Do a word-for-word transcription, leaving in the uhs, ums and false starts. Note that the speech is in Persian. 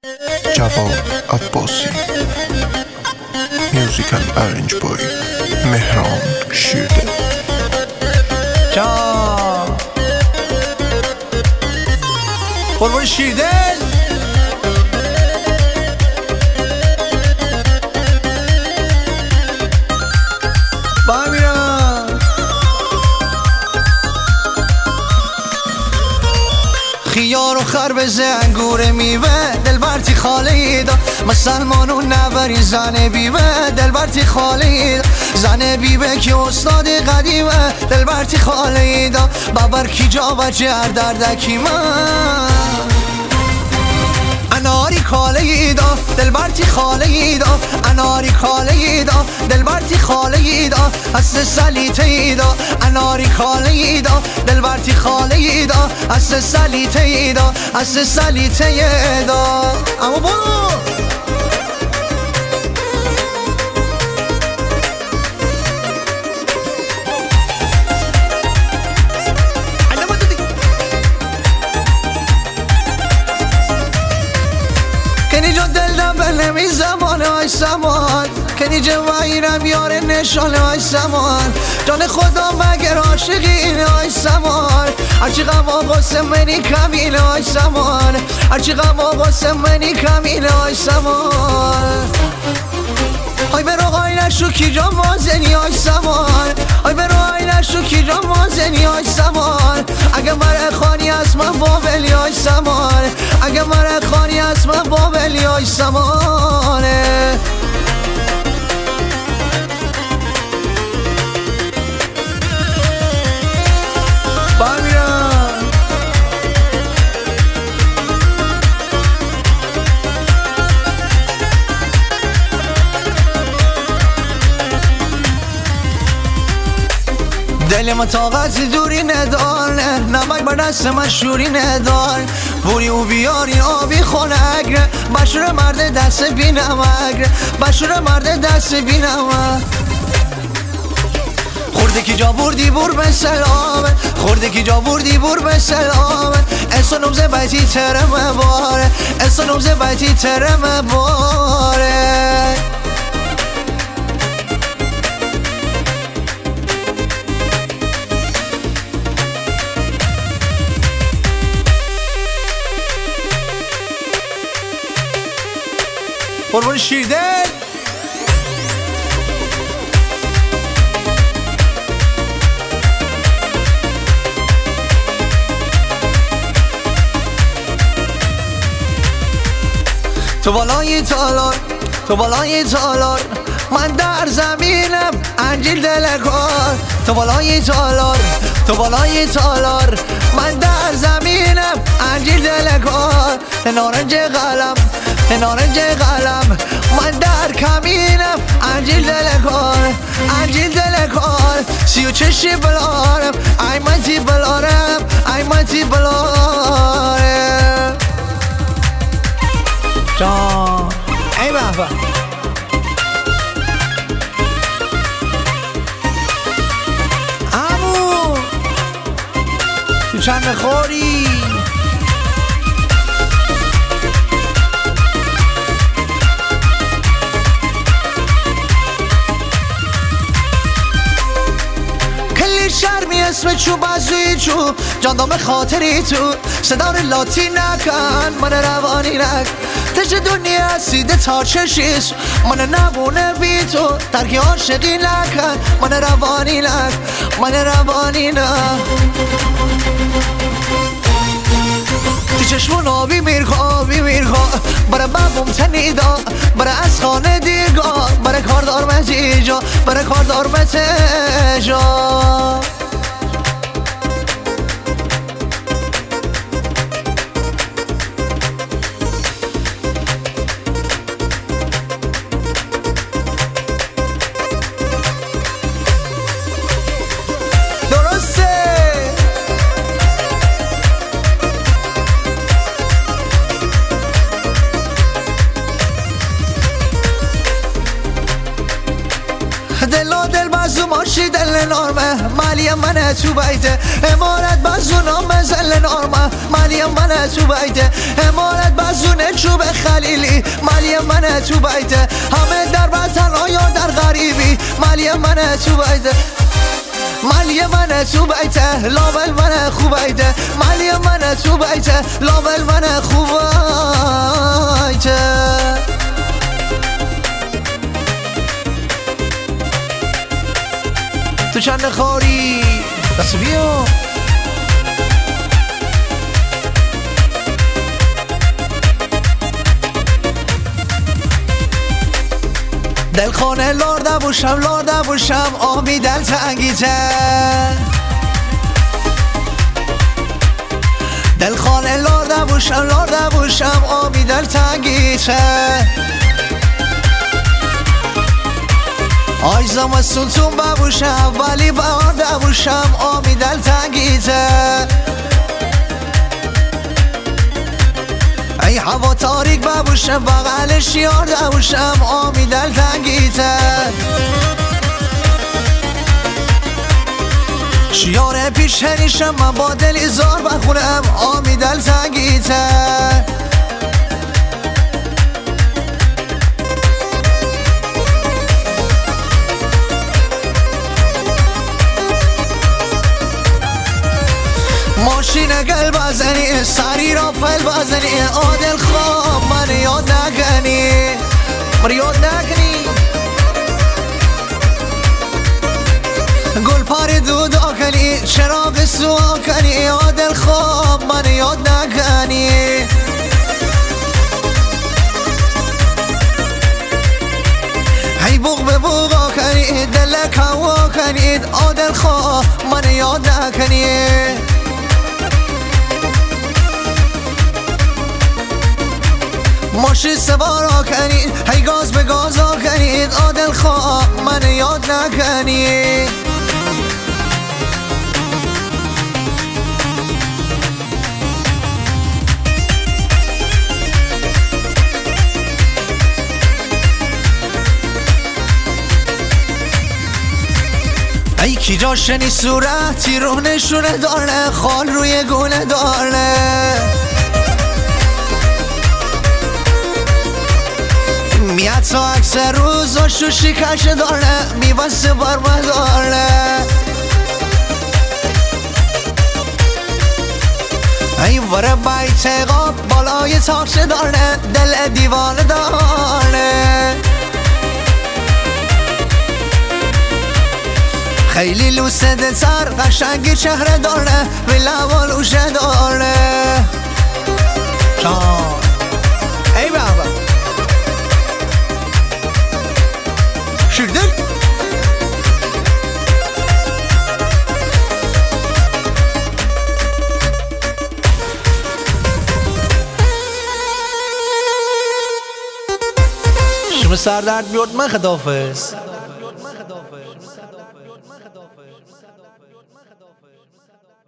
جواد عباسی میوزیکال ارنج بای مهران شیرده جان قربون شیرده با میرم خیار و خربز انگور میوه دل برتی خالی دا مسلمانون نبری زن بیوه دل برتی خالی دا زن بیوه که استاد قدیمه دل برتی خالی دا ببر کی جا و جر دردکی من اناری کاله دا دل برتی خاله دا اناری کاله دا دل برتی خاله دا اصل سلیته دا اناری کاله دا دل برتی خاله دا اصل سلیته دا اصل سلیته دا اما برو نمی زمان های سمان کنی جوایرم یار نشانه های سمان جان خدا مگر عاشقین های سمان هرچی غم آقاسه منی کمینه های سمان هرچی غم آقاسه منی کمینه های سمان آی برو آی نشو کی جان مازنی های سمان آی برو آی نشو کی جان مازنی های سمان اگه مرا خانی از من بابلی های سمان اگه مرا خانی از من بابلی های سمانه بامیرم دل ما طاقت دوری نداره نمک بر دست من شوری نداره بوری و بیاری آبی خونگره بشور مرد دست بی نمگره بشور مرد دست بی نمک خورده کی جا بردی بور به سلامه خورده کی جا بردی بور به سلامه اسو نوزه بیتی ترمه باره اسو نوزه بیتی ترمه باره قربون شیرده تو بالای تالار تو بالای تالار من در زمینم انجیل دلکار تو بالای تالار تو بالای تالار من در زمینم انجیل دلکار نارنج قلم نارنج قلم من در کمینم انجیل دلکار انجیل دلکار سی و چشی بلارم ای منتی بلارم ای منتی بلارم جان ای بابا امو تو چند خوری شرمی اسم چو بازوی چو جاندام خاطری تو صدار لاتی نکن من روانی نک تش دنیا سیده تا چشیش من نبونه بی تو ترکی عاشقی نکن من روانی نک من روانی نک تی چشمون آبی میرخوا آبی میرخوا برای بابم تنیدا برای از خانه دیگاه برای کاردار متیجا برای کاردار متیجا دل دل بازو ماشی دل نارمه مالیم منه تو بیته امارت بازو نام زل نارمه مالیم منه تو بیته امارت بازو نچوب خلی مالی منه تو بیته، همه در وطن یا در غریبی، مالی منه تو بیته، مالی منه تو بیته، لابل منه خوبیته، مالی منه تو بیته، لابل منه خوبیته. تو چند خوری بس بیا دل خانه لرده بوشم لرده بوشم آبی دل تنگیته، دل خانه لرده بوشم لرده بوشم آبی دل تنگیته. آی زمستون تون ببوشم ولی بارده بوشم آبی دل تنگیته. ای هوا تاریک ببوشم بغلش یارده بوشم آبی دل تنگیته. شیار پیش هنیشم من با دل ایزار بخونم آبی دل تنگیته. ماشین گل بزنی سری را پل بزنی عادل خواب من یاد نکنی من یاد نکنی. گل پار دودا کنی چراغ سوا کنی عادل خواب من یاد نکنی. هی بوغ به بوغا کنی دلک هوا کنید عادل خواب من یاد نکنی. ماشین سوارا کنید هی گاز به گازا کنید عادل خواه من یاد نکنید. ای کی جاشنی صورتی رو نشونه داره خال روی گونه داره. میاد تا اکثر روزا شوشی کش داره میبسته برمه داره. ای وره بیت قاب بالای تاکش داره دل دیوانه داره. خیلی لوسده تر قشنگی چهره داره ویلا و لوشه داره. چان ای بابا شیردل شما سر درد بیارد من خداحافظ.